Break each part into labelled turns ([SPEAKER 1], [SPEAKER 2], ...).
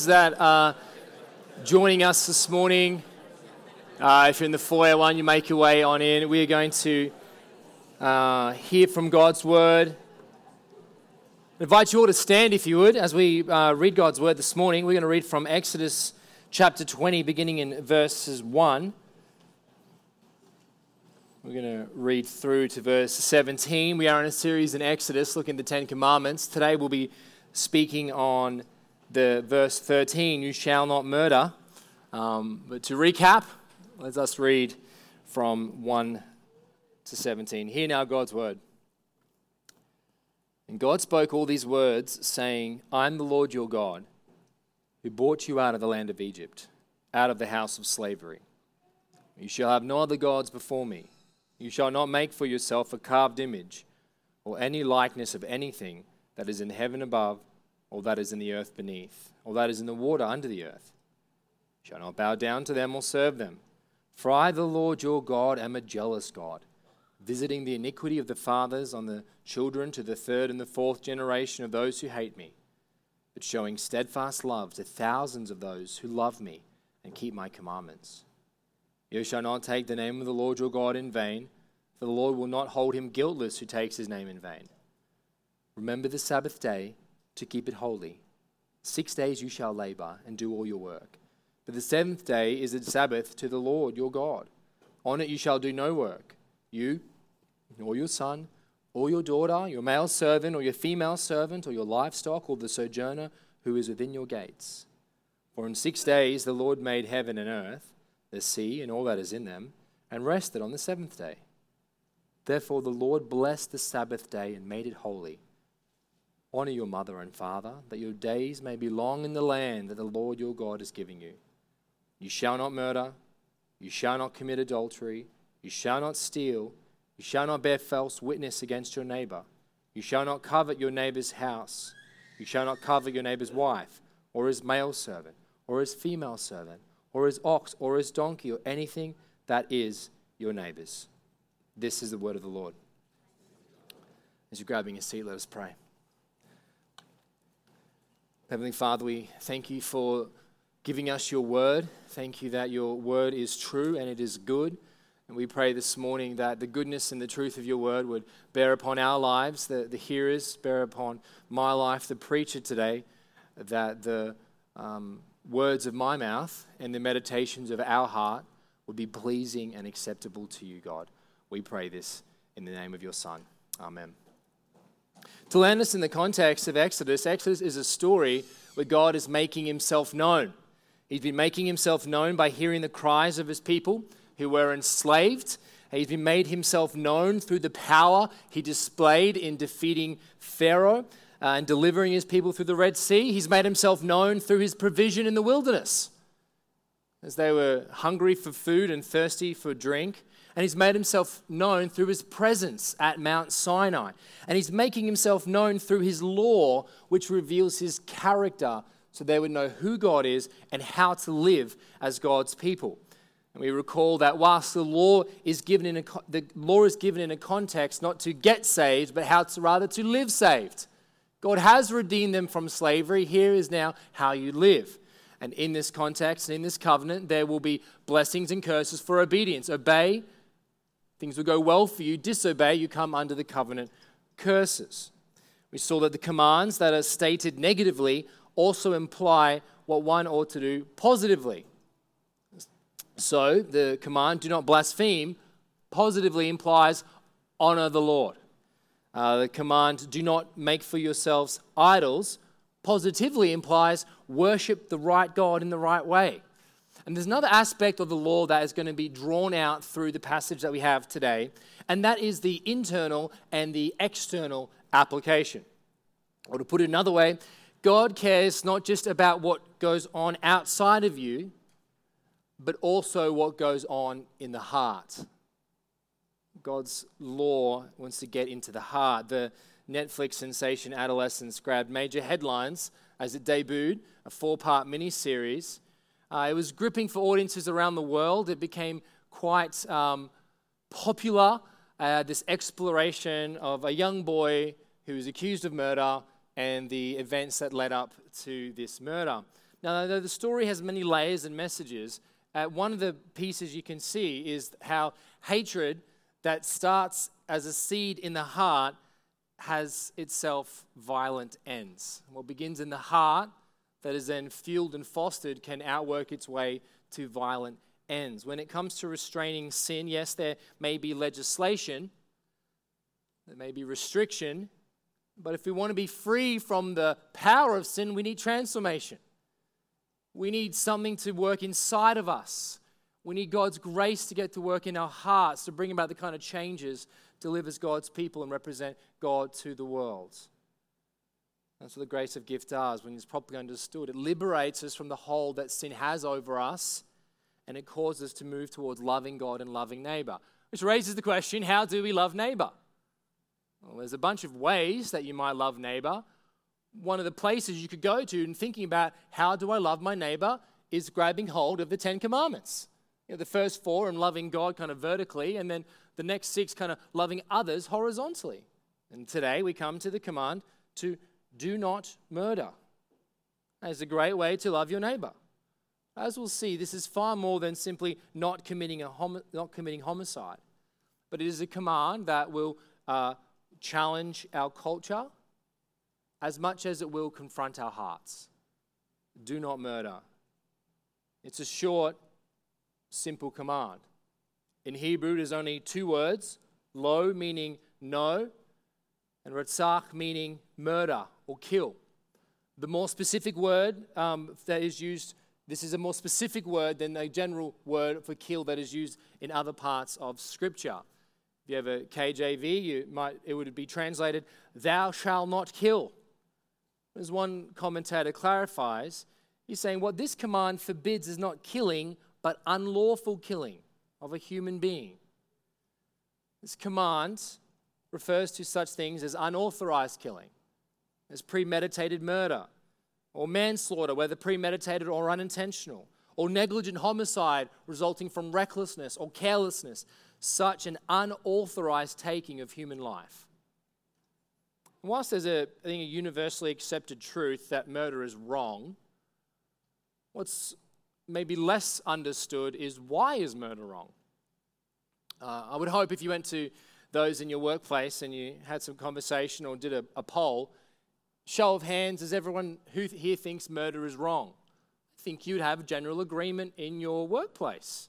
[SPEAKER 1] That are joining us this morning. If you're in the foyer one, you make your way on in. We are going to hear from God's Word. I invite you all to stand, if you would, as we read God's Word this morning. We're going to read from Exodus chapter 20, beginning in verses 1. We're going to read through to verse 17. We are in a series in Exodus looking at the Ten Commandments. Today we'll be speaking on the verse 13, you shall not murder. But to recap, let us read from 1 to 17. Hear now God's word. And God spoke all these words, saying, I am the Lord your God, who brought you out of the land of Egypt, out of the house of slavery. You shall have no other gods before me. You shall not make for yourself a carved image, or any likeness of anything that is in heaven above, or that is in the earth beneath, or that is in the water under the earth. You shall not bow down to them or serve them. For I, the Lord your God, am a jealous God, visiting the iniquity of the fathers on the children to the third and the fourth generation of those who hate me, but showing steadfast love to thousands of those who love me and keep my commandments. You shall not take the name of the Lord your God in vain, for the Lord will not hold him guiltless who takes his name in vain. Remember the Sabbath day to keep it holy. 6 days you shall labor and do all your work. But the seventh day is a Sabbath to the Lord your God. On it you shall do no work, you, nor your son, or your daughter, your male servant, or your female servant, or your livestock, or the sojourner who is within your gates. For in 6 days the Lord made heaven and earth, the sea and all that is in them, and rested on the seventh day. Therefore the Lord blessed the Sabbath day and made it holy. Honor your mother and father, that your days may be long in the land that the Lord your God is giving you. You shall not murder, you shall not commit adultery, you shall not steal, you shall not bear false witness against your neighbor, you shall not covet your neighbor's house, you shall not covet your neighbor's wife, or his male servant, or his female servant, or his ox, or his donkey, or anything that is your neighbor's. This is the word of the Lord. As you're grabbing a seat, let us pray. Heavenly Father, we thank you for giving us your word. Thank you that your word is true and it is good. And we pray this morning that the goodness and the truth of your word would bear upon our lives, the hearers, bear upon my life, the preacher today, that the words of my mouth and the meditations of our heart would be pleasing and acceptable to you, God. We pray this in the name of your Son. Amen. To land us in the context of Exodus, Exodus is a story where God is making himself known. He's been making himself known by hearing the cries of his people who were enslaved. He's been made himself known through the power he displayed in defeating Pharaoh and delivering his people through the Red Sea. He's made himself known through his provision in the wilderness as they were hungry for food and thirsty for drink. And he's made himself known through his presence at Mount Sinai. And he's making himself known through his law, which reveals his character so they would know who God is and how to live as God's people. And we recall that whilst the law is given in a context not to get saved, but rather to live saved. God has redeemed them from slavery. Here is now how you live. And in this context, in this covenant, there will be blessings and curses for obedience. Obey, things will go well for you. Disobey, you come under the covenant curses. We saw that the commands that are stated negatively also imply what one ought to do positively. So the command, do not blaspheme, positively implies honor the Lord. The command, do not make for yourselves idols, positively implies worship the right God in the right way. And there's another aspect of the law that is going to be drawn out through the passage that we have today, and that is the internal and the external application. Or to put it another way, God cares not just about what goes on outside of you, but also what goes on in the heart. God's law wants to get into the heart. The Netflix sensation Adolescence grabbed major headlines as it debuted, a 4-part miniseries. It was gripping for audiences around the world. It became quite popular, this exploration of a young boy who was accused of murder and the events that led up to this murder. Now, though the story has many layers and messages, one of the pieces you can see is how hatred that starts as a seed in the heart has itself violent ends. What begins in the heart, that is then fueled and fostered, can outwork its way to violent ends. When it comes to restraining sin, yes, there may be legislation, there may be restriction, but if we want to be free from the power of sin, we need transformation. We need something to work inside of us. We need God's grace to get to work in our hearts to bring about the kind of changes to live as God's people and represent God to the world. That's what the grace of gift does when it's properly understood. It liberates us from the hold that sin has over us, and it causes us to move towards loving God and loving neighbor. Which raises the question, how do we love neighbor? Well, there's a bunch of ways that you might love neighbor. One of the places you could go to in thinking about how do I love my neighbor is grabbing hold of the 10 Commandments. The first 4 and loving God kind of vertically, and then the next 6 kind of loving others horizontally. And today we come to the command to do not murder. It's a great way to love your neighbor. As we'll see, this is far more than simply not committing homicide, but it is a command that will challenge our culture as much as it will confront our hearts. Do not murder. It's a short, simple command. In Hebrew, there's only 2 words, lo meaning no, and ratzach meaning murder or kill. The more specific word that is used, this is a more specific word than the general word for kill that is used in other parts of Scripture. If you have a KJV, it would be translated, thou shalt not kill. As one commentator clarifies, he's saying what this command forbids is not killing, but unlawful killing of a human being. This command refers to such things as unauthorized killing, as premeditated murder, or manslaughter, whether premeditated or unintentional, or negligent homicide resulting from recklessness or carelessness, such an unauthorized taking of human life. Whilst there's a universally accepted truth that murder is wrong, what's maybe less understood is why is murder wrong? I would hope if you went to those in your workplace and you had some conversation or did a poll, show of hands, does everyone who here thinks murder is wrong? I think you'd have general agreement in your workplace.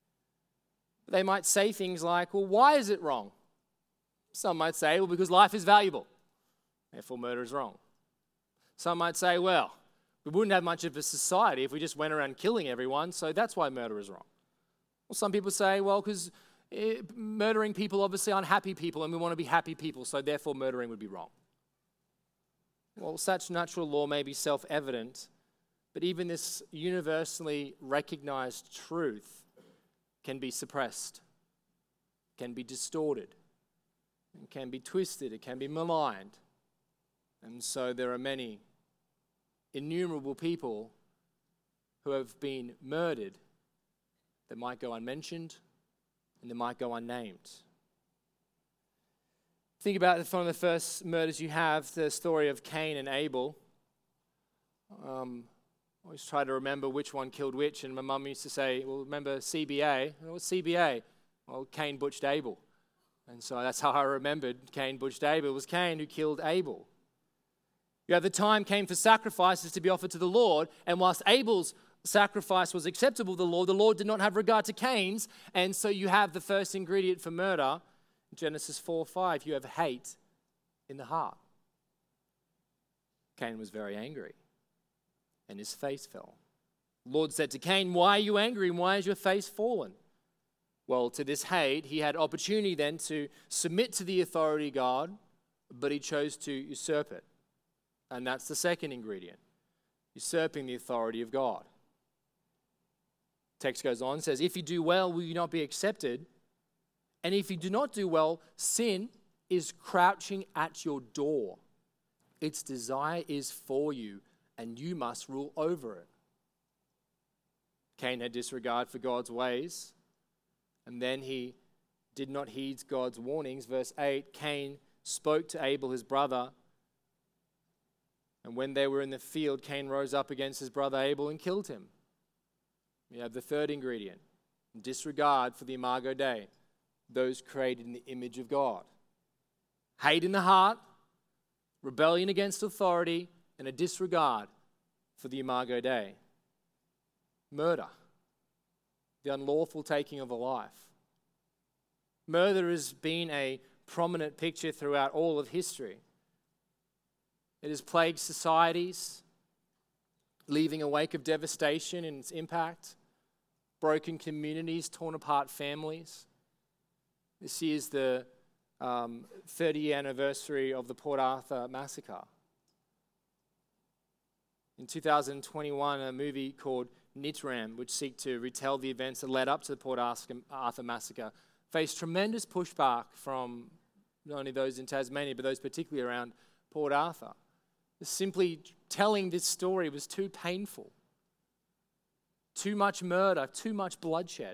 [SPEAKER 1] They might say things like, well, why is it wrong? Some might say, well, because life is valuable. Therefore, murder is wrong. Some might say, well, we wouldn't have much of a society if we just went around killing everyone, so that's why murder is wrong. Well, some people say, well, because murdering people obviously aren't happy people and we want to be happy people, so therefore murdering would be wrong. Well, such natural law may be self-evident, but even this universally recognized truth can be suppressed, can be distorted, it can be twisted, it can be maligned. And so there are many innumerable people who have been murdered that might go unmentioned and that might go unnamed. Think about one of the first murders you have, the story of Cain and Abel. I always try to remember which one killed which, and my mum used to say, well, remember CBA? What's CBA? Well, Cain butchered Abel. And so that's how I remembered Cain butchered Abel. It was Cain who killed Abel. The time came for sacrifices to be offered to the Lord, and whilst Abel's sacrifice was acceptable to the Lord did not have regard to Cain's, and so you have the first ingredient for murder. Genesis 4:5, you have hate in the heart. Cain was very angry, and his face fell. The Lord said to Cain, why are you angry, and why is your face fallen? Well, to this hate, he had opportunity then to submit to the authority of God, but he chose to usurp it. And that's the second ingredient, usurping the authority of God. Text goes on, says, if you do well, will you not be accepted? And if you do not do well, sin is crouching at your door. Its desire is for you, and you must rule over it. Cain had disregard for God's ways, and then he did not heed God's warnings. Verse 8, Cain spoke to Abel, his brother, And when they were in the field, Cain rose up against his brother Abel and killed him. You have the third ingredient, disregard for the Imago Dei, those created in the image of God. Hate in the heart, rebellion against authority, and a disregard for the Imago Dei. Murder, the unlawful taking of a life. Murder has been a prominent picture throughout all of history. It has plagued societies, leaving a wake of devastation in its impact, broken communities, torn apart families. This year is the 30th anniversary of the Port Arthur massacre. In 2021, a movie called Nitram, which seek to retell the events that led up to the Port Arthur massacre, faced tremendous pushback from not only those in Tasmania, but those particularly around Port Arthur. Simply telling this story was too painful. Too much murder, too much bloodshed.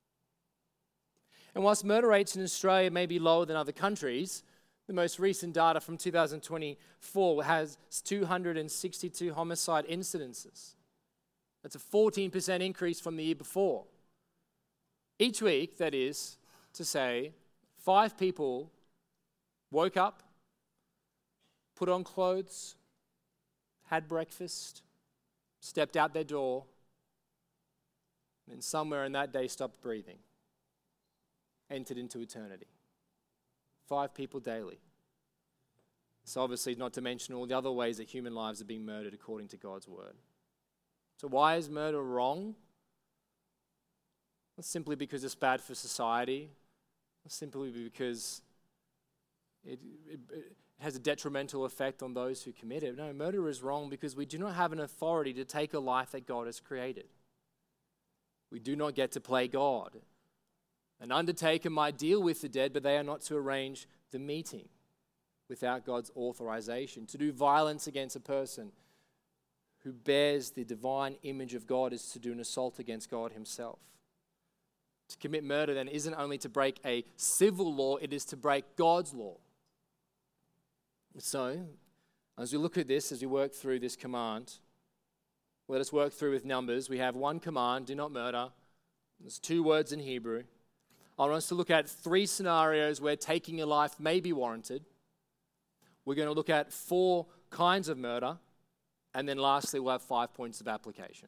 [SPEAKER 1] And whilst murder rates in Australia may be lower than other countries, the most recent data from 2024 has 262 homicide incidences. That's a 14% increase from the year before. Each week, that is to say, 5 people woke up, put on clothes, had breakfast, stepped out their door, and then somewhere in that day stopped breathing, entered into eternity. 5 people daily. So obviously not to mention all the other ways that human lives are being murdered according to God's word. So why is murder wrong? Not simply because it's bad for society, not simply because it has a detrimental effect on those who commit it. No, murder is wrong because we do not have an authority to take a life that God has created. We do not get to play God. An undertaker might deal with the dead, but they are not to arrange the meeting without God's authorization. To do violence against a person who bears the divine image of God is to do an assault against God himself. To commit murder then isn't only to break a civil law, it is to break God's law. So, as we look at this, as we work through this command, let us work through with numbers. We have one command, do not murder. There's 2 words in Hebrew. I want us to look at 3 scenarios where taking a life may be warranted. We're going to look at 4 kinds of murder. And then lastly, we'll have 5 points of application.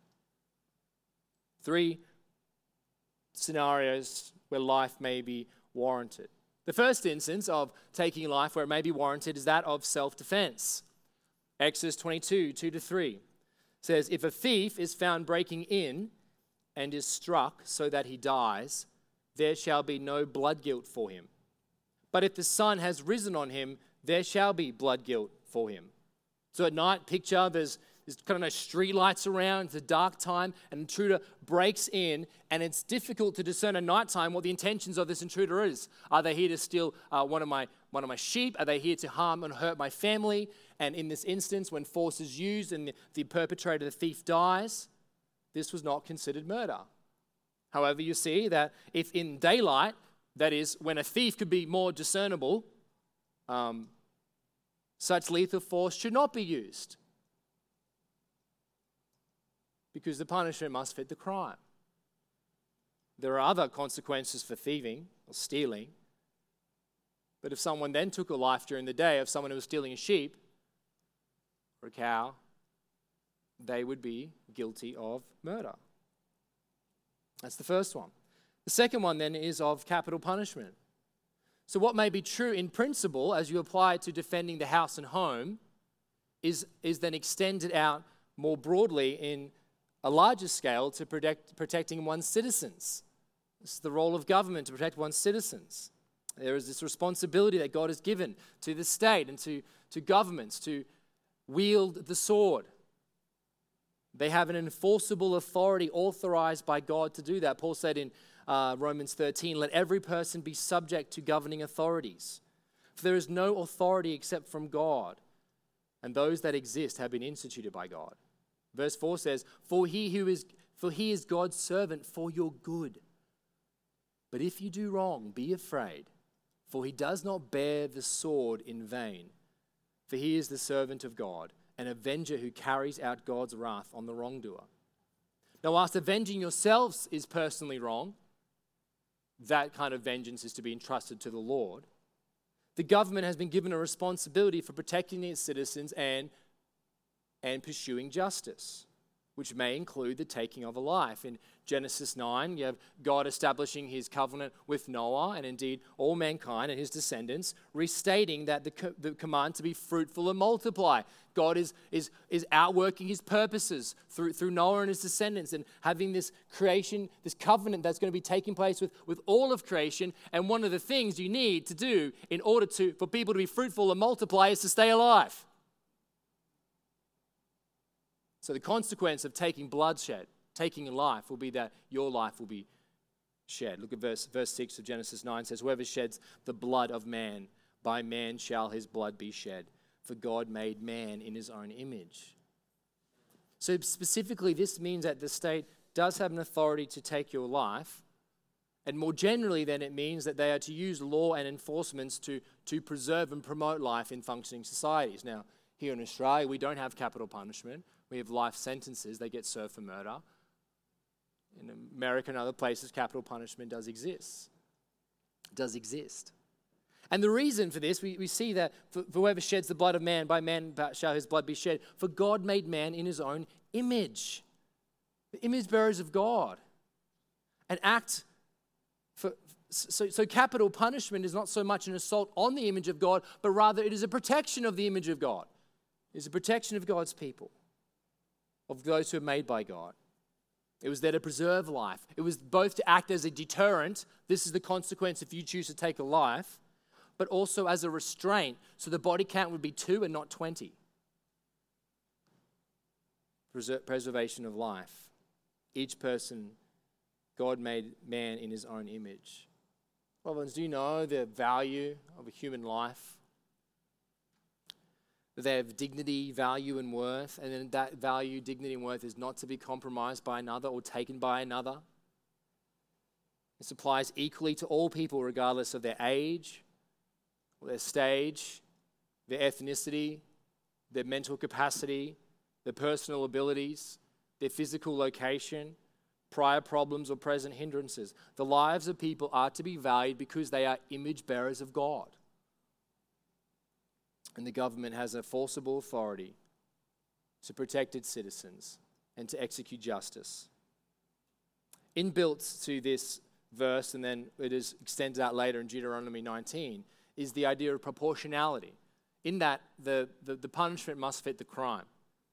[SPEAKER 1] 3 scenarios where life may be warranted. The first instance of taking life where it may be warranted is that of self-defense. Exodus 22, 2-3 says, if a thief is found breaking in and is struck so that he dies, there shall be no blood guilt for him. But if the sun has risen on him, there shall be blood guilt for him. So at night, picture there's kind of no street lights around, it's a dark time, an intruder breaks in, and it's difficult to discern at nighttime what the intentions of this intruder is. Are they here to steal one of my sheep? Are they here to harm and hurt my family? And in this instance, when force is used and the perpetrator, the thief, dies, this was not considered murder. However, you see that if in daylight, that is, when a thief could be more discernible, such lethal force should not be used because the punishment must fit the crime. There are other consequences for thieving or stealing, but if someone then took a life during the day of someone who was stealing a sheep or a cow, they would be guilty of murder. That's the first one. The second one then is of capital punishment. So what may be true in principle as you apply it to defending the house and home is then extended out more broadly in a larger scale to protecting one's citizens. This is the role of government, to protect one's citizens. There is this responsibility that God has given to the state and to governments to wield the sword. They have an enforceable authority authorized by God to do that. Paul said in Romans 13, let every person be subject to governing authorities. For there is no authority except from God, and those that exist have been instituted by God. Verse 4 says, For he is God's servant for your good. But if you do wrong, be afraid, for he does not bear the sword in vain. For he is the servant of God, an avenger who carries out God's wrath on the wrongdoer. Now, whilst avenging yourselves is personally wrong, that kind of vengeance is to be entrusted to the Lord. The government has been given a responsibility for protecting its citizens and pursuing justice, which may include the taking of a life. In Genesis 9, you have God establishing his covenant with Noah and indeed all mankind and his descendants, restating that the command to be fruitful and multiply. God is outworking his purposes through Noah and his descendants and having this creation, this covenant that's going to be taking place with all of creation. And one of the things you need to do in order for people to be fruitful and multiply is to stay alive. So the consequence of taking bloodshed, taking a life, will be that your life will be shed. Look at verse 6 of Genesis 9. It says, whoever sheds the blood of man, by man shall his blood be shed. For God made man in his own image. So specifically, this means that the state does have an authority to take your life. And more generally, then, it means that they are to use law and enforcements to preserve and promote life in functioning societies. Now, here in Australia, we don't have capital punishment. We have life sentences. They get served for murder. In America and other places, capital punishment does exist. It does exist. And the reason for this, we see that for whoever sheds the blood of man, by man shall his blood be shed. For God made man in his own image. The image bearers of God. An act for... So capital punishment is not so much an assault on the image of God, but rather it is a protection of the image of God. It is a protection of God's people, of those who are made by God. It was there to preserve life. It was both to act as a deterrent. This is the consequence if you choose to take a life, but also as a restraint, so the body count would be 2 and not 20. Preservation of life. Each person, God made man in his own image. Loved ones, do you know the value of a human life? That they have dignity, value, and worth, and then that value, dignity, and worth is not to be compromised by another or taken by another. This applies equally to all people, regardless of their age, their stage, their ethnicity, their mental capacity, their personal abilities, their physical location, prior problems or present hindrances. The lives of people are to be valued because they are image bearers of God. And the government has a forcible authority to protect its citizens and to execute justice. Inbuilt to this verse, and then it is extended out later in Deuteronomy 19, is the idea of proportionality, in that the punishment must fit the crime.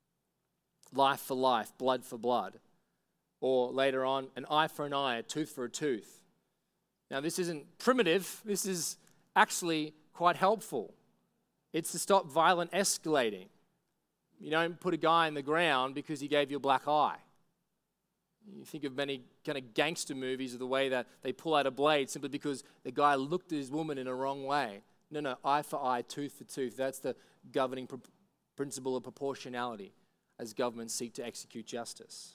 [SPEAKER 1] Life for life, blood for blood. Or later on, an eye for an eye, a tooth for a tooth. Now this isn't primitive, this is actually quite helpful. It's to stop violent escalating. You don't put a guy in the ground because he gave you a black eye. You think of many kind of gangster movies of the way that they pull out a blade simply because the guy looked at his woman in a wrong way. No, eye for eye, tooth for tooth. That's the governing principle of proportionality as governments seek to execute justice.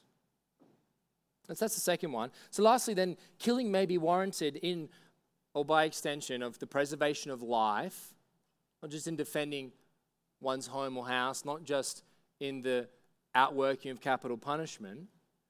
[SPEAKER 1] And so that's the second one. So lastly then, killing may be warranted in, or by extension, of the preservation of life, not just in defending one's home or house, not just in the outworking of capital punishment,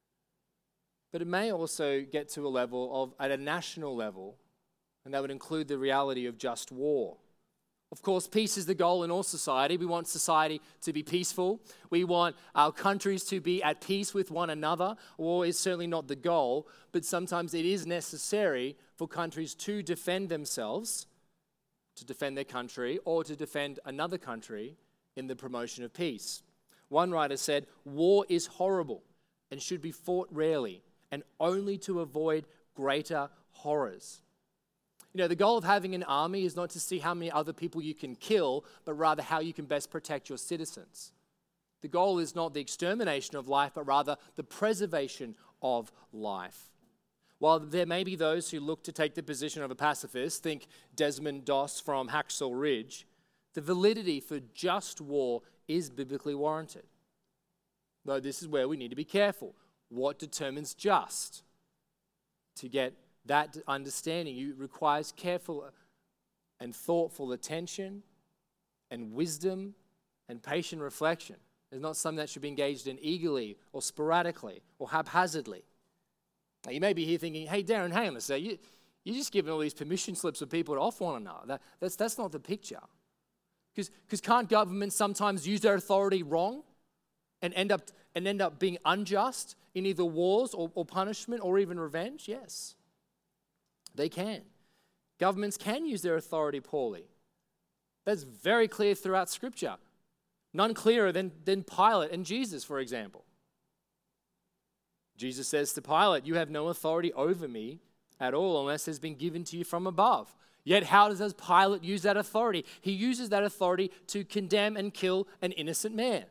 [SPEAKER 1] but it may also get to a level of, at a national level, and that would include the reality of just war. Of course, peace is the goal in all society. We want society to be peaceful. We want our countries to be at peace with one another. War is certainly not the goal, but sometimes it is necessary for countries to defend themselves, to defend their country, or to defend another country in the promotion of peace. One writer said, "War is horrible and should be fought rarely, and only to avoid greater horrors." You know, the goal of having an army is not to see how many other people you can kill, but rather how you can best protect your citizens. The goal is not the extermination of life, but rather the preservation of life. While there may be those who look to take the position of a pacifist, think Desmond Doss from Hacksaw Ridge, the validity for just war is biblically warranted. Though this is where we need to be careful. What determines just? To get that understanding, it requires careful and thoughtful attention and wisdom and patient reflection is not something that should be engaged in eagerly or sporadically or haphazardly. Now, you may be here thinking, hey, Darren, hang on a sec. You're just giving all these permission slips for people to off one another. That's not the picture. Because can't governments sometimes use their authority wrong and end up being unjust in either wars or punishment or even revenge? Yes, they can. Governments can use their authority poorly. That's very clear throughout Scripture. None clearer than Pilate and Jesus, for example. Jesus says to Pilate, you have no authority over me at all unless it has been given to you from above. Yet how does Pilate use that authority? He uses that authority to condemn and kill an innocent man.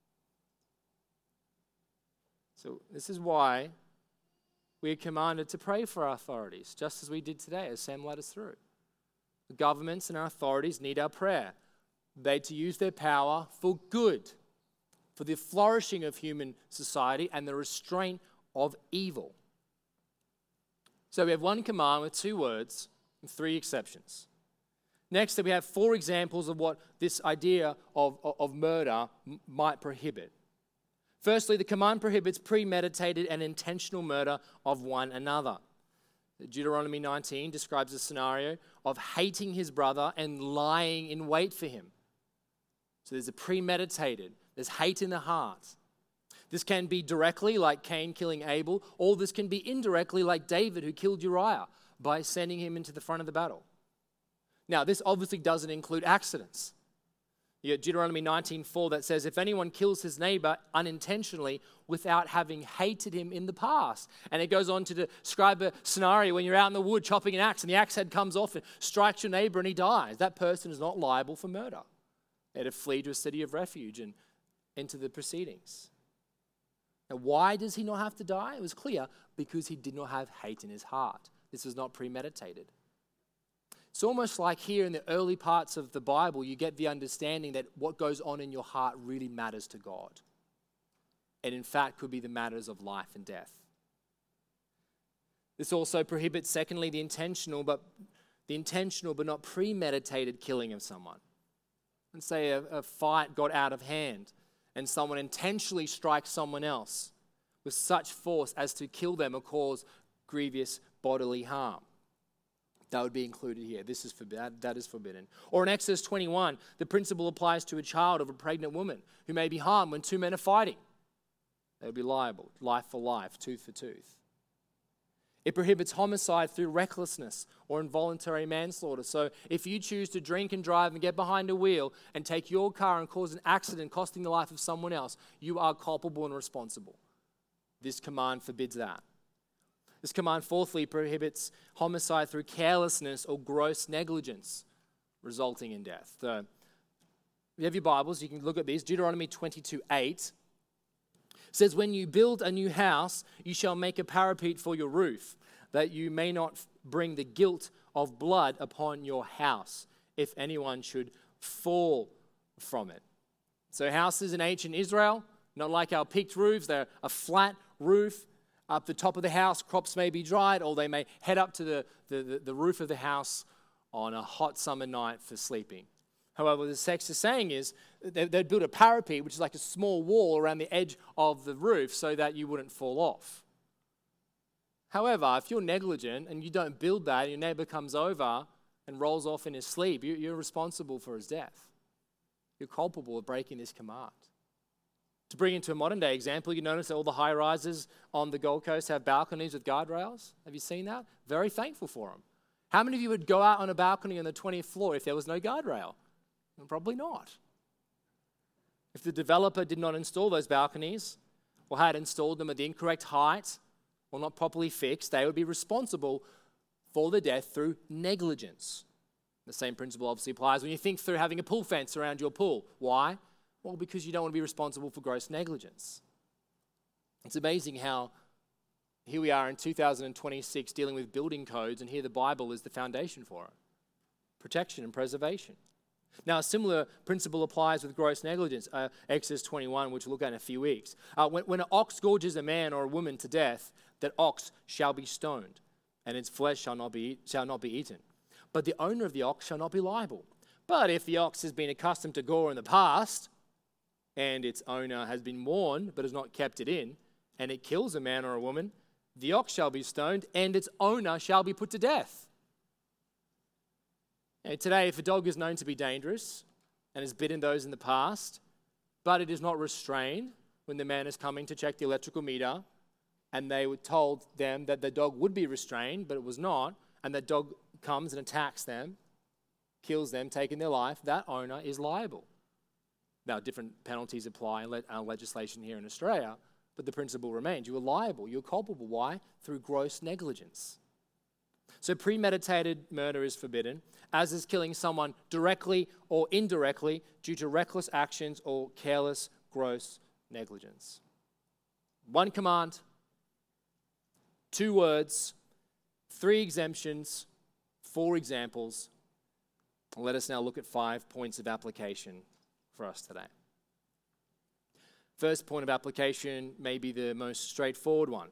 [SPEAKER 1] So this is why we are commanded to pray for our authorities, just as we did today, as Sam led us through. The governments and our authorities need our prayer. They to use their power for good, for the flourishing of human society and the restraint of evil. So we have one command with 2 words and 3 exceptions. Next, we have 4 examples of what this idea of murder might prohibit. Firstly, the command prohibits premeditated and intentional murder of one another. Deuteronomy 19 describes a scenario of hating his brother and lying in wait for him. So there's a premeditated, there's hate in the heart. This can be directly, like Cain killing Abel, or this can be indirectly, like David, who killed Uriah, by sending him into the front of the battle. Now, this obviously doesn't include accidents. You have Deuteronomy 19:4 that says, if anyone kills his neighbor unintentionally without having hated him in the past. And it goes on to describe a scenario when you're out in the wood chopping an axe and the axe head comes off and strikes your neighbor and he dies. That person is not liable for murder. They had to flee to a city of refuge and enter the proceedings. Now, why does he not have to die? It was clear, because he did not have hate in his heart. This was not premeditated. It's almost like here in the early parts of the Bible, you get the understanding that what goes on in your heart really matters to God. And in fact, could be the matters of life and death. This also prohibits, secondly, the intentional but not premeditated killing of someone. And say a fight got out of hand and someone intentionally strikes someone else with such force as to kill them or cause grievous bodily harm. That would be included here. This is that is forbidden. Or in Exodus 21, the principle applies to a child of a pregnant woman who may be harmed when 2 men are fighting. They would be liable, life for life, tooth for tooth. It prohibits homicide through recklessness or involuntary manslaughter. So if you choose to drink and drive and get behind a wheel and take your car and cause an accident costing the life of someone else, you are culpable and responsible. This command forbids that. This command, fourthly, prohibits homicide through carelessness or gross negligence, resulting in death. So, if you have your Bibles, you can look at these. Deuteronomy 22:8 says, when you build a new house, you shall make a parapet for your roof, that you may not bring the guilt of blood upon your house, if anyone should fall from it. So houses in ancient Israel, not like our peaked roofs, they're a flat roof. Up the top of the house, crops may be dried, or they may head up to the roof of the house on a hot summer night for sleeping. However, what the text is saying is they'd build a parapet, which is like a small wall around the edge of the roof so that you wouldn't fall off. However, if you're negligent and you don't build that, your neighbor comes over and rolls off in his sleep, you're responsible for his death. You're culpable of breaking this command. To bring into a modern day example, you notice that all the high rises on the Gold Coast have balconies with guardrails. Have you seen that? Very thankful for them. How many of you would go out on a balcony on the 20th floor if there was no guardrail? Well, probably not. If the developer did not install those balconies or had installed them at the incorrect height or not properly fixed, they would be responsible for the death through negligence. The same principle obviously applies when you think through having a pool fence around your pool. Why? Well, because you don't want to be responsible for gross negligence. It's amazing how here we are in 2026 dealing with building codes, and here the Bible is the foundation for it. Protection and preservation. Now, a similar principle applies with gross negligence. Exodus 21, which we'll look at in a few weeks. When an ox gorges a man or a woman to death, that ox shall be stoned, and its flesh shall not be eaten. But the owner of the ox shall not be liable. But if the ox has been accustomed to gore in the past, and its owner has been warned but has not kept it in, and it kills a man or a woman, the ox shall be stoned, and its owner shall be put to death. And today, if a dog is known to be dangerous and has bitten those in the past, but it is not restrained when the man is coming to check the electrical meter, and they were told them that the dog would be restrained, but it was not, and that dog comes and attacks them, kills them, taking their life, that owner is liable. Now, different penalties apply in our legislation here in Australia, but the principle remains. You are liable. You're culpable. Why? Through gross negligence. So premeditated murder is forbidden, as is killing someone directly or indirectly due to reckless actions or careless, gross negligence. One command, 2 words, 3 exemptions, 4 examples. Let us now look at 5 points of application for us today. First point of application may be the most straightforward one.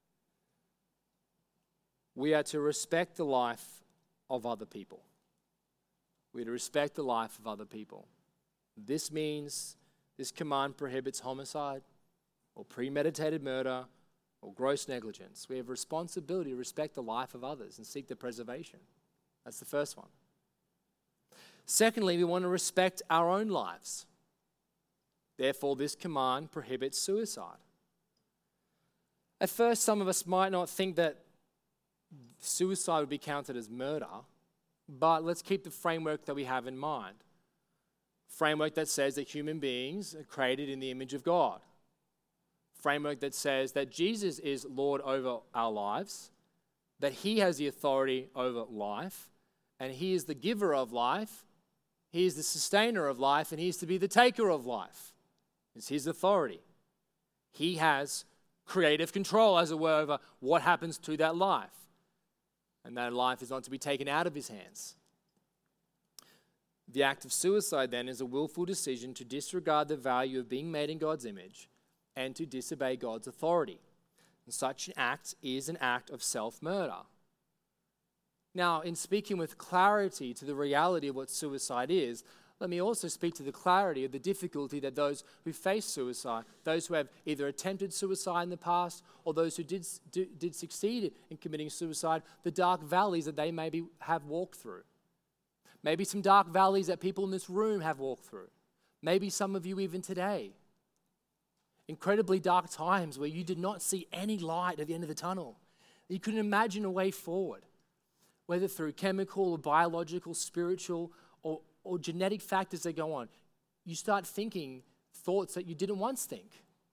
[SPEAKER 1] We are to respect the life of other people. We are to respect the life of other people. This means this command prohibits homicide or premeditated murder or gross negligence. We have a responsibility to respect the life of others and seek their preservation. That's the first one. Secondly, we want to respect our own lives. Therefore, this command prohibits suicide. At first, some of us might not think that suicide would be counted as murder, but let's keep the framework that we have in mind. Framework that says that human beings are created in the image of God. Framework that says that Jesus is Lord over our lives, that he has the authority over life, and he is the giver of life, he is the sustainer of life, and he is to be the taker of life. It's his authority. He has creative control, as it were, over what happens to that life. And that life is not to be taken out of his hands. The act of suicide, then, is a willful decision to disregard the value of being made in God's image and to disobey God's authority. And such an act is an act of self-murder. Now, in speaking with clarity to the reality of what suicide is, let me also speak to the clarity of the difficulty that those who face suicide, those who have either attempted suicide in the past or those who did succeed in committing suicide, the dark valleys that they have walked through. Maybe some dark valleys that people in this room have walked through. Maybe some of you even today. Incredibly dark times where you did not see any light at the end of the tunnel. You couldn't imagine a way forward, whether through chemical or biological, spiritual, or genetic factors that go on. You start thinking thoughts that you didn't once think.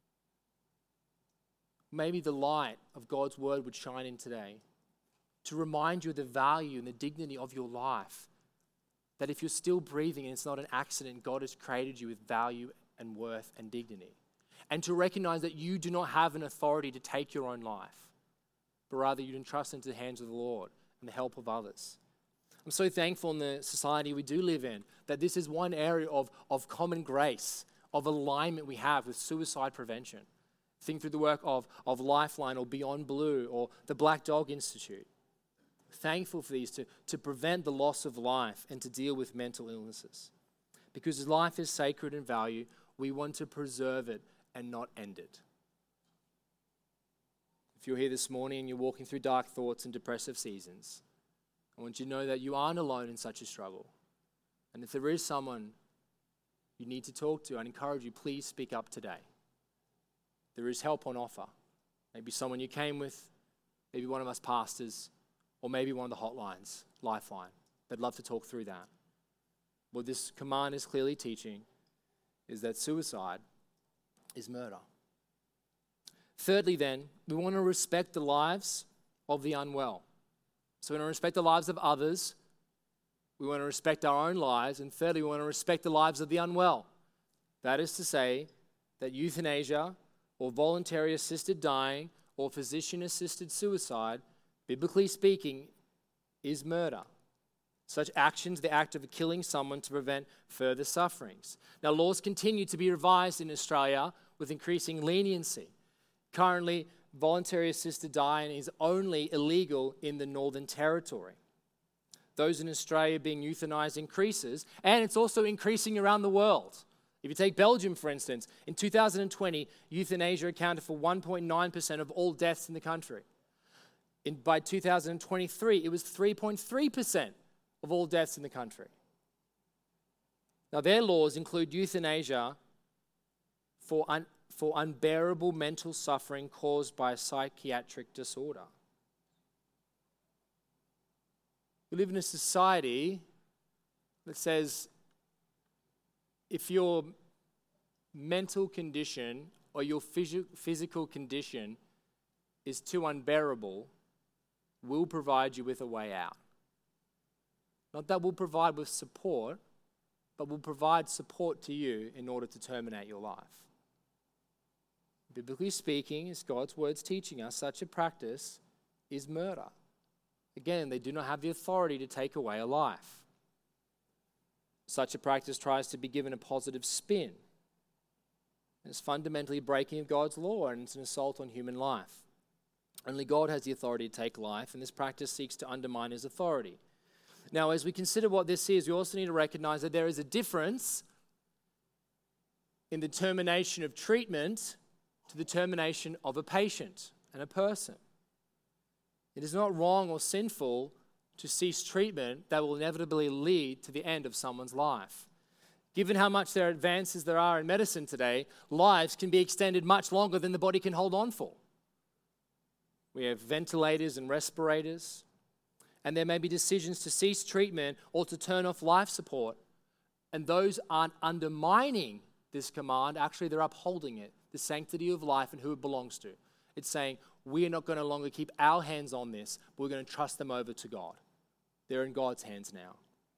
[SPEAKER 1] Maybe the light of God's word would shine in today to remind you of the value and the dignity of your life. That if you're still breathing and it's not an accident, God has created you with value and worth and dignity. And to recognize that you do not have an authority to take your own life, but rather you entrust into the hands of the Lord and the help of others. I'm so thankful in the society we do live in that this is one area of common grace, of alignment we have with suicide prevention. Think through the work of Lifeline or Beyond Blue or the Black Dog Institute. Thankful for these to prevent the loss of life and to deal with mental illnesses. Because life is sacred and value, we want to preserve it and not end it. If you're here this morning and you're walking through dark thoughts and depressive seasons, I want you to know that you aren't alone in such a struggle. And if there is someone you need to talk to, I'd encourage you, please speak up today. There is help on offer. Maybe someone you came with, maybe one of us pastors, or maybe one of the hotlines, Lifeline. They'd love to talk through that. What this command is clearly teaching is that suicide is murder. Thirdly, then, we want to respect the lives of the unwell. So we want to respect the lives of others. We want to respect our own lives. And thirdly, we want to respect the lives of the unwell. That is to say that euthanasia or voluntary assisted dying or physician-assisted suicide, biblically speaking, is murder. Such actions, the act of killing someone to prevent further sufferings. Now, laws continue to be revised in Australia with increasing leniency. Currently, voluntary assisted dying is only illegal in the Northern Territory. Those in Australia being euthanized increases, and it's also increasing around the world. If you take Belgium, for instance, in 2020, euthanasia accounted for 1.9% of all deaths in the country. By 2023, it was 3.3% of all deaths in the country. Now, their laws include euthanasia for unbearable mental suffering caused by a psychiatric disorder. We live in a society that says if your mental condition or your physical condition is too unbearable, we'll provide you with a way out. Not that we'll provide with support, but we'll provide support to you in order to terminate your life. Biblically speaking, as God's word's teaching us, such a practice is murder. Again, they do not have the authority to take away a life. Such a practice tries to be given a positive spin. It's fundamentally a breaking of God's law, and it's an assault on human life. Only God has the authority to take life, and this practice seeks to undermine his authority. Now, as we consider what this is, we also need to recognize that there is a difference in the termination of treatment to the termination of a patient and a person. It is not wrong or sinful to cease treatment that will inevitably lead to the end of someone's life. Given how much there are advances there are in medicine today, lives can be extended much longer than the body can hold on for. We have ventilators and respirators, and there may be decisions to cease treatment or to turn off life support, and those aren't undermining this command. Actually, they're upholding it, the sanctity of life and who it belongs to. It's saying, we are not going to longer keep our hands on this, but we're going to trust them over to God. They're in God's hands now.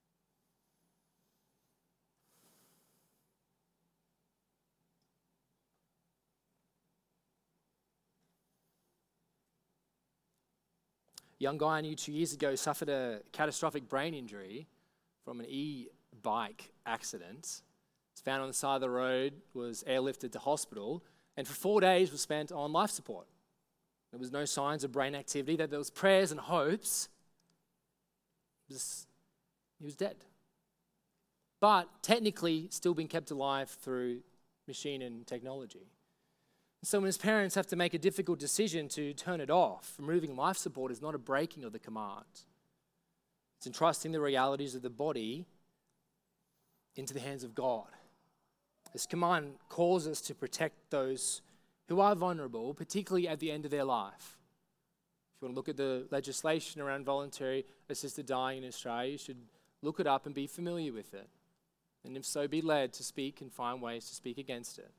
[SPEAKER 1] A young guy I knew 2 years ago suffered a catastrophic brain injury from an e-bike accident. He was found on the side of the road, was airlifted to hospital, and for 4 days was spent on life support. There was no signs of brain activity, that there was prayers and hopes. He was dead. But technically still being kept alive through machine and technology. So when his parents have to make a difficult decision to turn it off, removing life support is not a breaking of the command. It's entrusting the realities of the body into the hands of God. This command calls us to protect those who are vulnerable, particularly at the end of their life. If you want to look at the legislation around voluntary assisted dying in Australia, you should look it up and be familiar with it. And if so, be led to speak and find ways to speak against it.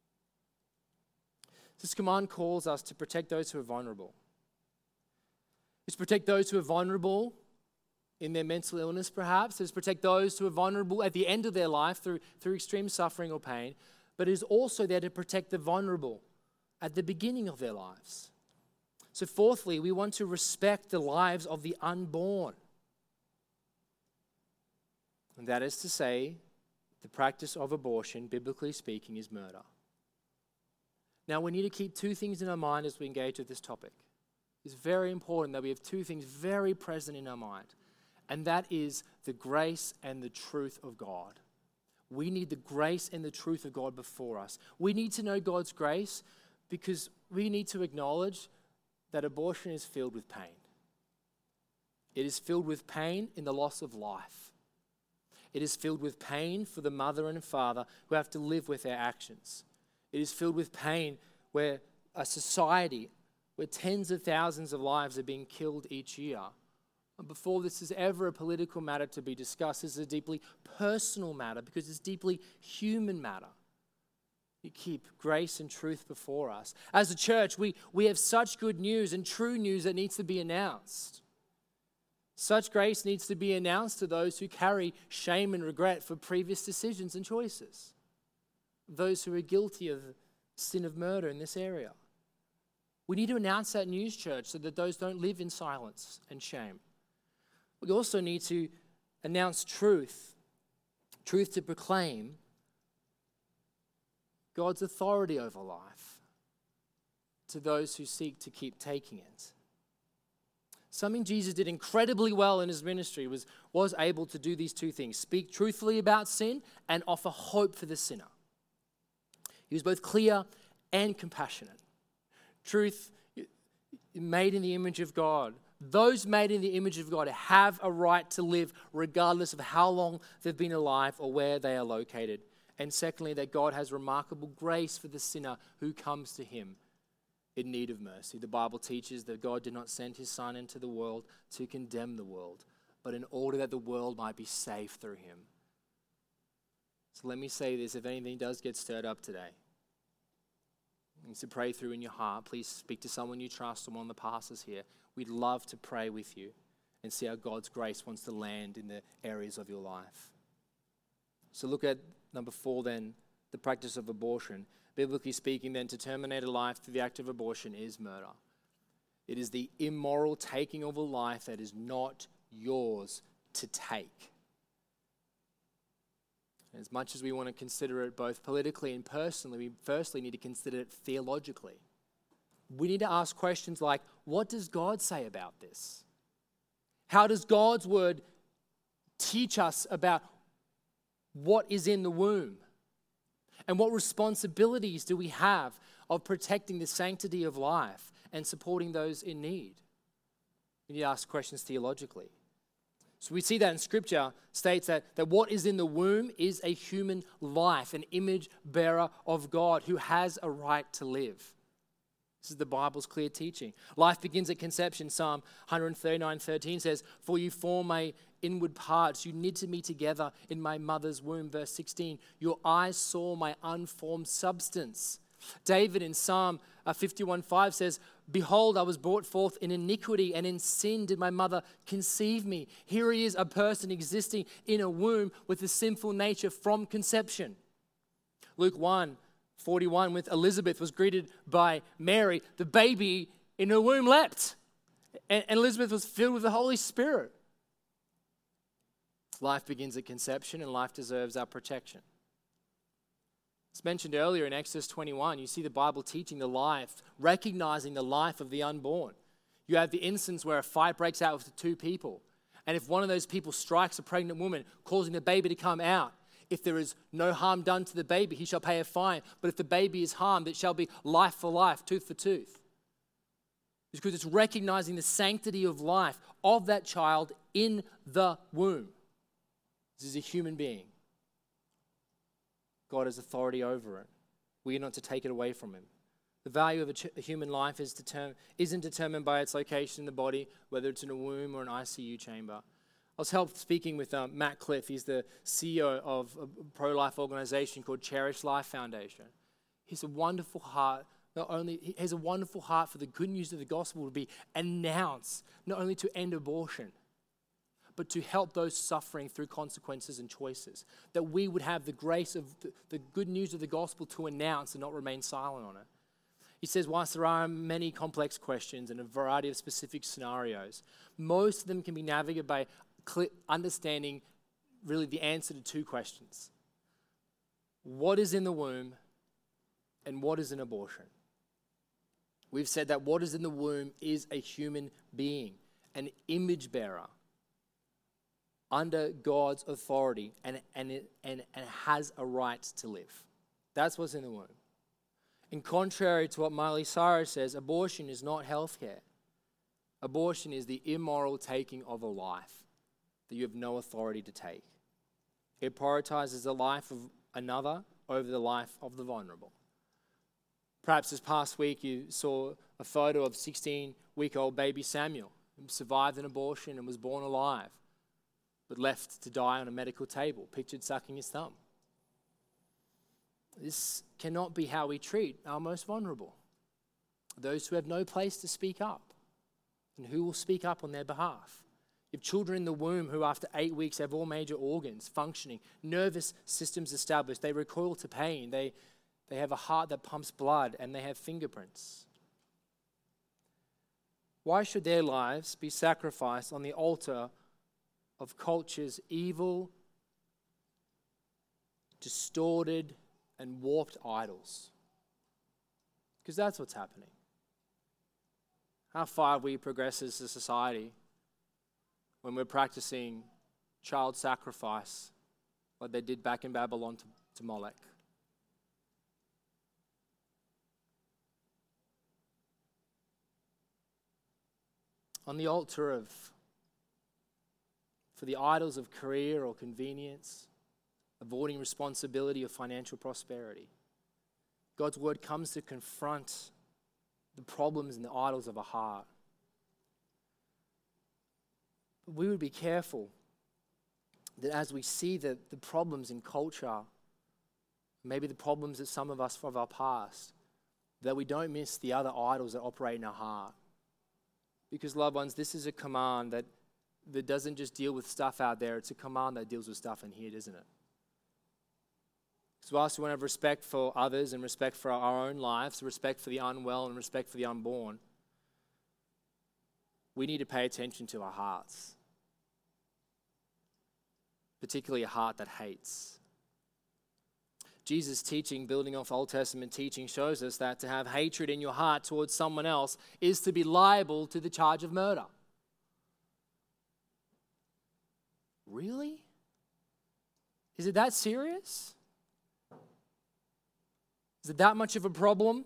[SPEAKER 1] This command calls us to protect those who are vulnerable. It's to protect those who are vulnerable in their mental illness, perhaps. It's to protect those who are vulnerable at the end of their life through extreme suffering or pain. But it is also there to protect the vulnerable at the beginning of their lives. So fourthly, we want to respect the lives of the unborn. And that is to say, the practice of abortion, biblically speaking, is murder. Now, we need to keep two things in our mind as we engage with this topic. It's very important that we have two things very present in our mind, and that is the grace and the truth of God. We need the grace and the truth of God before us. We need to know God's grace because we need to acknowledge that abortion is filled with pain. It is filled with pain in the loss of life. It is filled with pain for the mother and father who have to live with their actions. It is filled with pain where a society, where tens of thousands of lives are being killed each year. And before this is ever a political matter to be discussed, this is a deeply personal matter because it's deeply human matter. You keep grace and truth before us. As a church, we have such good news and true news that needs to be announced. Such grace needs to be announced to those who carry shame and regret for previous decisions and choices. Those who are guilty of sin of murder in this area. We need to announce that news, church, so that those don't live in silence and shame. We also need to announce truth to proclaim God's authority over life to those who seek to keep taking it. Something Jesus did incredibly well in his ministry was able to do these two things: speak truthfully about sin and offer hope for the sinner. He was both clear and compassionate. Truth made in the image of God. Those made in the image of God have a right to live regardless of how long they've been alive or where they are located. And secondly, that God has remarkable grace for the sinner who comes to him in need of mercy. The Bible teaches that God did not send his Son into the world to condemn the world, but in order that the world might be saved through him. So let me say this, if anything does get stirred up today, needs to pray through in your heart, please speak to someone you trust or one of the pastors here. We'd love to pray with you and see how God's grace wants to land in the areas of your life. So look at number 4 then, the practice of abortion. Biblically speaking then, to terminate a life through the act of abortion is murder. It is the immoral taking of a life that is not yours to take. As much as we want to consider it both politically and personally, we firstly need to consider it theologically. We need to ask questions like, what does God say about this? How does God's word teach us about what is in the womb? And what responsibilities do we have of protecting the sanctity of life and supporting those in need? We need to ask questions theologically. So we see that in Scripture states that what is in the womb is a human life, an image bearer of God who has a right to live. This is the Bible's clear teaching. Life begins at conception. Psalm 139:13 says, "For you form my inward parts, you knitted me together in my mother's womb." Verse 16, "Your eyes saw my unformed substance." David in Psalm 51:5 says, "Behold, I was brought forth in iniquity, and in sin did my mother conceive me." Here he is, a person existing in a womb with a sinful nature from conception. Luke 1:41, with Elizabeth was greeted by Mary, the baby in her womb leapt, and Elizabeth was filled with the Holy Spirit. Life begins at conception, and life deserves our protection. It's mentioned earlier in Exodus 21, you see the Bible teaching the life, recognizing the life of the unborn. You have the instance where a fight breaks out with the two people, and if one of those people strikes a pregnant woman, causing the baby to come out, if there is no harm done to the baby, he shall pay a fine. But if the baby is harmed, it shall be life for life, tooth for tooth. It's because it's recognizing the sanctity of life of that child in the womb. This is a human being. God has authority over it. We are not to take it away from him. The value of a human life isn't determined by its location in the body, whether it's in a womb or an ICU chamber. I was helped speaking with Matt Cliff. He's the CEO of a pro-life organization called Cherish Life Foundation. He's a wonderful heart. He has a wonderful heart for the good news of the gospel to be announced, not only to end abortion, but to help those suffering through consequences and choices. That we would have the grace of the good news of the gospel to announce and not remain silent on it. He says, whilst there are many complex questions and a variety of specific scenarios, most of them can be navigated by understanding really the answer to two questions. What is in the womb and what is an abortion? We've said that what is in the womb is a human being, an image bearer, under God's authority and has a right to live. That's what's in the womb. And contrary to what Miley Cyrus says, abortion is not healthcare. Abortion is the immoral taking of a life that you have no authority to take. It prioritizes the life of another over the life of the vulnerable. Perhaps this past week you saw a photo of 16-week-old baby Samuel, who survived an abortion and was born alive, but left to die on a medical table, pictured sucking his thumb. This cannot be how we treat our most vulnerable, those who have no place to speak up, and who will speak up on their behalf. You have children in the womb who after 8 weeks have all major organs functioning, nervous systems established, they recoil to pain, they have a heart that pumps blood, and they have fingerprints. Why should their lives be sacrificed on the altar of culture's evil, distorted, and warped idols? Because that's what's happening. How far have we progressed as a society when we're practicing child sacrifice like they did back in Babylon to Molech? on the altar of, for the idols of career or convenience, avoiding responsibility or financial prosperity. God's word comes to confront the problems and the idols of a heart. We would be careful that as we see the problems in culture, maybe the problems that some of us from our past, that we don't miss the other idols that operate in our heart. Because, loved ones, this is a command that doesn't just deal with stuff out there, it's a command that deals with stuff in here, isn't it? So whilst we want to have respect for others and respect for our own lives, respect for the unwell and respect for the unborn, we need to pay attention to our hearts. Particularly a heart that hates. Jesus' teaching, building off Old Testament teaching, shows us that to have hatred in your heart towards someone else is to be liable to the charge of murder. Really? Is it that serious? Is it that much of a problem?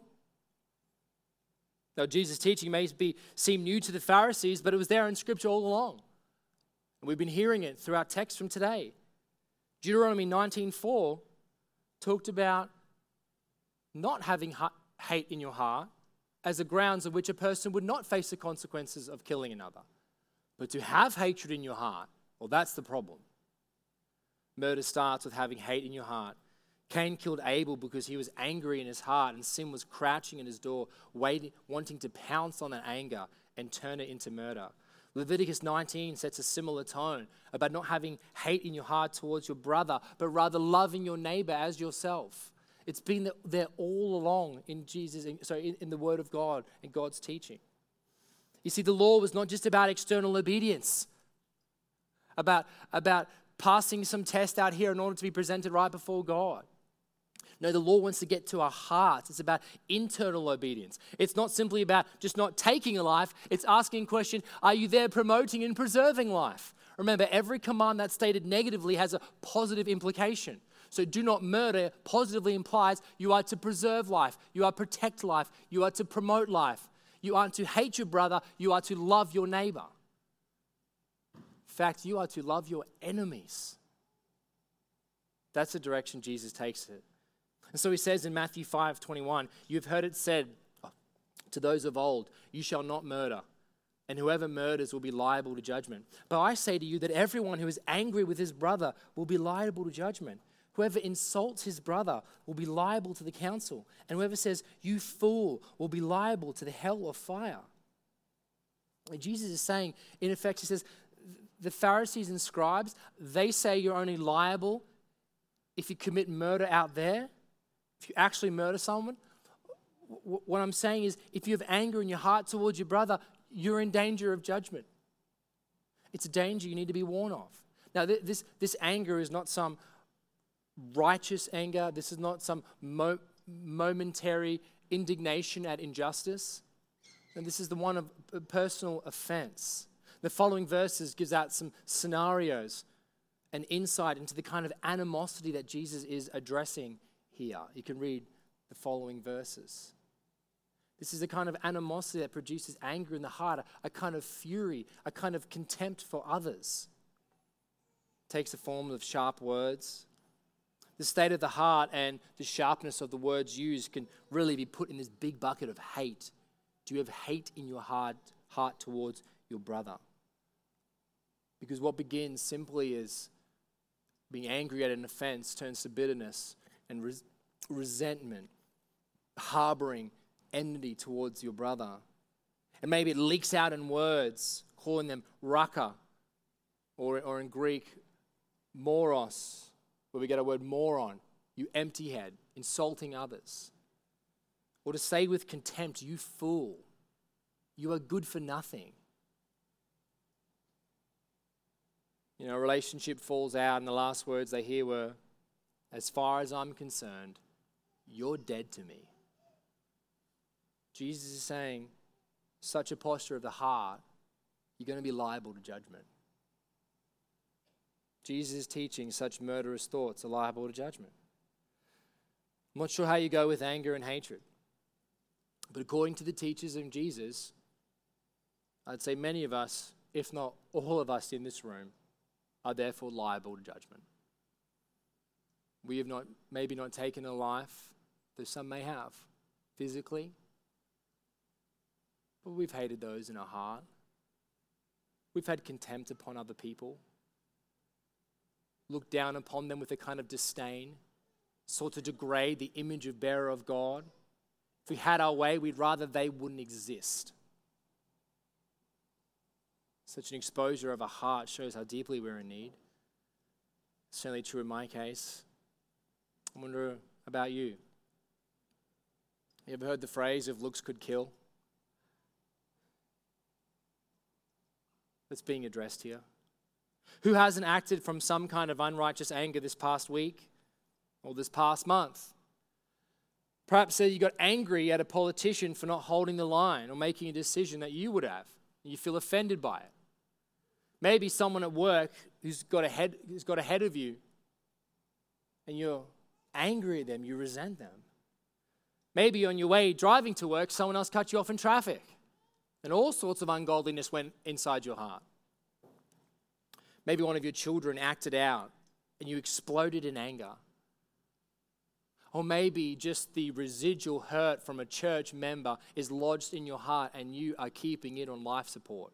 [SPEAKER 1] Now, Jesus' teaching may seem new to the Pharisees, but it was there in Scripture all along. And we've been hearing it through our text from today. Deuteronomy 19:4 talked about not having hate in your heart as the grounds of which a person would not face the consequences of killing another. But to have hatred in your heart, well, that's the problem. Murder starts with having hate in your heart. Cain killed Abel because he was angry in his heart, and sin was crouching at his door, wanting to pounce on that anger and turn it into murder. Leviticus 19 sets a similar tone about not having hate in your heart towards your brother, but rather loving your neighbor as yourself. It's been there all along in in the Word of God and God's teaching. You see, the law was not just about external obedience, about passing some test out here in order to be presented right before God. No, the law wants to get to our hearts. It's about internal obedience. It's not simply about just not taking a life. It's asking a question, are you there promoting and preserving life? Remember, every command that's stated negatively has a positive implication. So do not murder positively implies you are to preserve life. You are to protect life. You are to promote life. You aren't to hate your brother. You are to love your neighbor. In fact, you are to love your enemies. That's the direction Jesus takes it. And so he says in Matthew 5:21, you've heard it said to those of old, you shall not murder, and whoever murders will be liable to judgment. But I say to you that everyone who is angry with his brother will be liable to judgment. Whoever insults his brother will be liable to the council, and whoever says, you fool, will be liable to the hell of fire. Jesus is saying, in effect, he says, the Pharisees and scribes, they say you're only liable if you commit murder out there. If you actually murder someone, what I'm saying is if you have anger in your heart towards your brother, you're in danger of judgment. It's a danger you need to be warned of. Now, this anger is not some righteous anger. This is not some momentary indignation at injustice. And this is the one of personal offense. The following verses gives out some scenarios and insight into the kind of animosity that Jesus is addressing here. You can read the following verses. This is the kind of animosity that produces anger in the heart, a kind of fury, a kind of contempt for others. It takes the form of sharp words. The state of the heart and the sharpness of the words used can really be put in this big bucket of hate. Do you have hate in your heart towards your brother? Because what begins simply as being angry at an offense turns to bitterness and resentment, harboring enmity towards your brother. And maybe it leaks out in words, calling them raka, or in Greek, moros, where we get our word moron, you empty head, insulting others. Or to say with contempt, you fool, you are good for nothing. You know, a relationship falls out and the last words they hear were, as far as I'm concerned, you're dead to me. Jesus is saying, such a posture of the heart, you're going to be liable to judgment. Jesus is teaching such murderous thoughts are liable to judgment. I'm not sure how you go with anger and hatred, but according to the teachers of Jesus, I'd say many of us, if not all of us in this room, are therefore liable to judgment. We have maybe not taken a life, though some may have, physically, but we've hated those in our heart. We've had contempt upon other people, looked down upon them with a kind of disdain, sought to degrade the image of bearer of God. If we had our way, we'd rather they wouldn't exist. Such an exposure of a heart shows how deeply we're in need. It's certainly true in my case. I wonder about you. You ever heard the phrase, if looks could kill? That's being addressed here. Who hasn't acted from some kind of unrighteous anger this past week or this past month? Perhaps you got angry at a politician for not holding the line or making a decision that you would have. You feel offended by it. Maybe someone at work who's got ahead of you, and you're angry at them, you resent them. Maybe on your way driving to work, someone else cut you off in traffic, and all sorts of ungodliness went inside your heart. Maybe one of your children acted out, and you exploded in anger. Or maybe just the residual hurt from a church member is lodged in your heart, and you are keeping it on life support.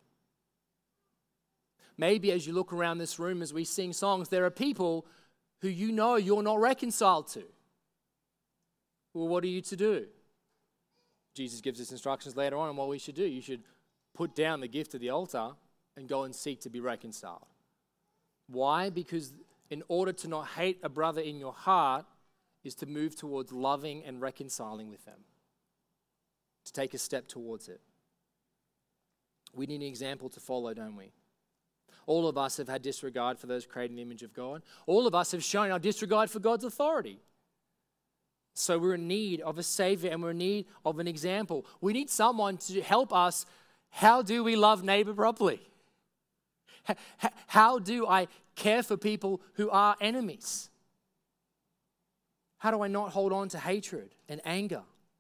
[SPEAKER 1] Maybe as you look around this room as we sing songs, there are people who you know you're not reconciled to. Well, what are you to do? Jesus gives us instructions later on what we should do. You should put down the gift of the altar and go and seek to be reconciled. Why? Because in order to not hate a brother in your heart is to move towards loving and reconciling with them, to take a step towards it. We need an example to follow, don't we? All of us have had disregard for those created in the image of God. All of us have shown our disregard for God's authority. So we're in need of a Savior, and we're in need of an example. We need someone to help us. How do we love neighbor properly? How do I care for people who are enemies? How do I not hold on to hatred and anger?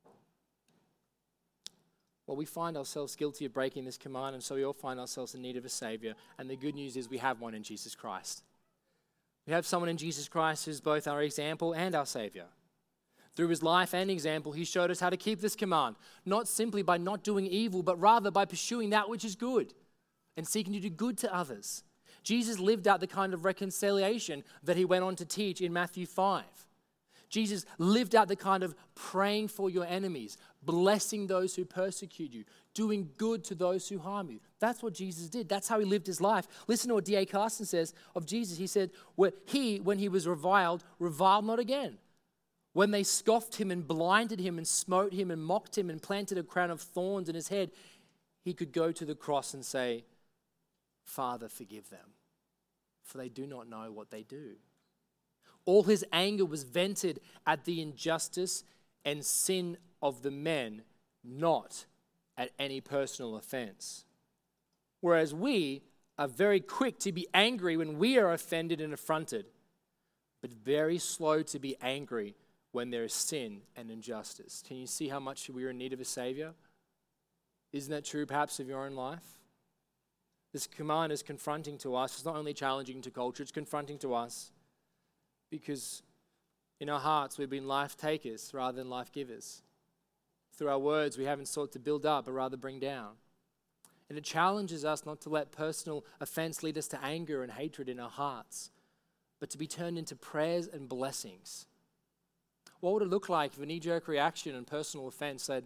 [SPEAKER 1] Well, we find ourselves guilty of breaking this command, and so we all find ourselves in need of a Savior. And the good news is we have one in Jesus Christ. We have someone in Jesus Christ who's both our example and our Savior. Through his life and example, he showed us how to keep this command, not simply by not doing evil, but rather by pursuing that which is good and seeking to do good to others. Jesus lived out the kind of reconciliation that he went on to teach in Matthew 5. Jesus lived out the kind of praying for your enemies, blessing those who persecute you, doing good to those who harm you. That's what Jesus did. That's how he lived his life. Listen to what D.A. Carson says of Jesus. He said, when he was reviled not again. When they scoffed him and blinded him and smote him and mocked him and planted a crown of thorns in his head, he could go to the cross and say, Father, forgive them, for they do not know what they do. All his anger was vented at the injustice and sin of the men, not at any personal offense. Whereas we are very quick to be angry when we are offended and affronted, but very slow to be angry when there is sin and injustice. Can you see how much we are in need of a Savior? Isn't that true perhaps of your own life? This command is confronting to us. It's not only challenging to culture, it's confronting to us. Because in our hearts, we've been life takers rather than life givers. Through our words, we haven't sought to build up, but rather bring down. And it challenges us not to let personal offense lead us to anger and hatred in our hearts, but to be turned into prayers and blessings. What would it look like if a knee-jerk reaction and personal offense said,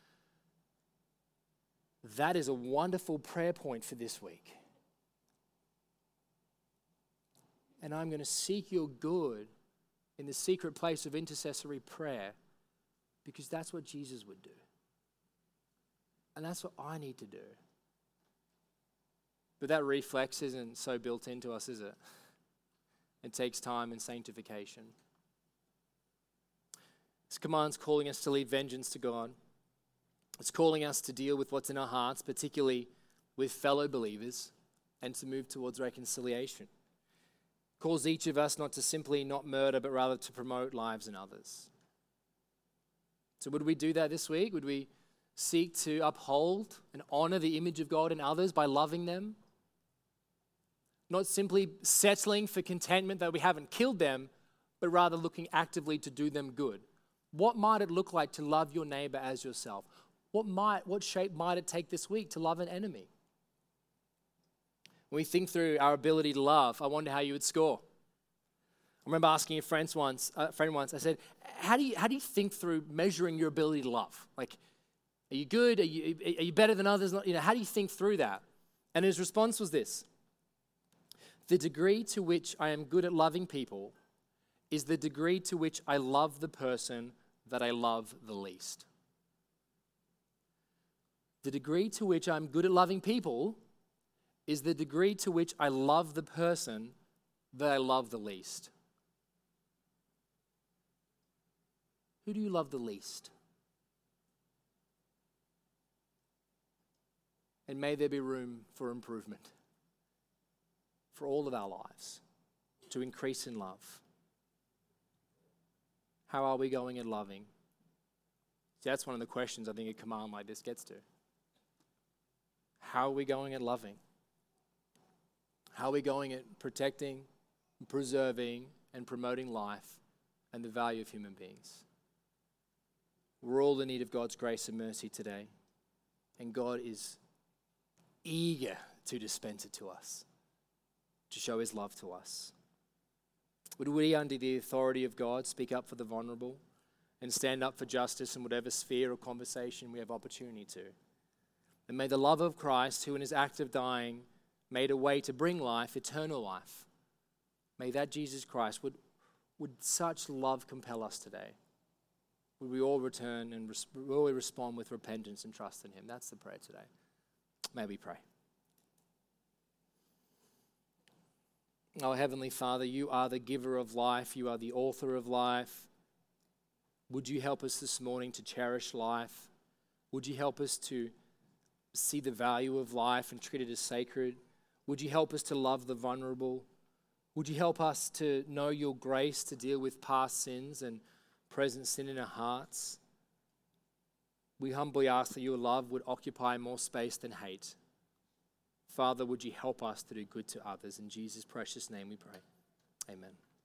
[SPEAKER 1] that is a wonderful prayer point for this week, and I'm going to seek your good in the secret place of intercessory prayer, because that's what Jesus would do. And that's what I need to do. But that reflex isn't so built into us, is it? It takes time and sanctification. This command's calling us to leave vengeance to God. It's calling us to deal with what's in our hearts, particularly with fellow believers, and to move towards reconciliation. Calls each of us not to simply not murder, but rather to promote lives in others. So would we do that this week? Would we seek to uphold and honor the image of God in others by loving them? Not simply settling for contentment that we haven't killed them, but rather looking actively to do them good. What might it look like to love your neighbor as yourself? What shape might it take this week to love an enemy? When we think through our ability to love, I wonder how you would score. I remember asking a friend once, I said, how do you think through measuring your ability to love? Like, are you good? Are you better than others? How do you think through that? And his response was this: the degree to which I am good at loving people is the degree to which I love the person that I love the least. The degree to which I'm good at loving people is the degree to which I love the person that I love the least. Who do you love the least? And may there be room for improvement for all of our lives to increase in love. How are we going at loving? See, that's one of the questions I think a command like this gets to. How are we going at loving? How are we going at protecting, preserving, and promoting life and the value of human beings? We're all in need of God's grace and mercy today, and God is eager to dispense it to us, to show his love to us. Would we, under the authority of God, speak up for the vulnerable and stand up for justice in whatever sphere or conversation we have opportunity to? And may the love of Christ, who in his act of dying made a way to bring life, eternal life, may that Jesus Christ, would such love compel us today? Would we all return and will we respond with repentance and trust in him? That's the prayer today. May we pray. Oh, Heavenly Father, you are the giver of life. You are the author of life. Would you help us this morning to cherish life? Would you help us to see the value of life and treat it as sacred? Would you help us to love the vulnerable? Would you help us to know your grace to deal with past sins and present sin in our hearts? We humbly ask that your love would occupy more space than hate. Father, would you help us to do good to others? In Jesus' precious name we pray. Amen.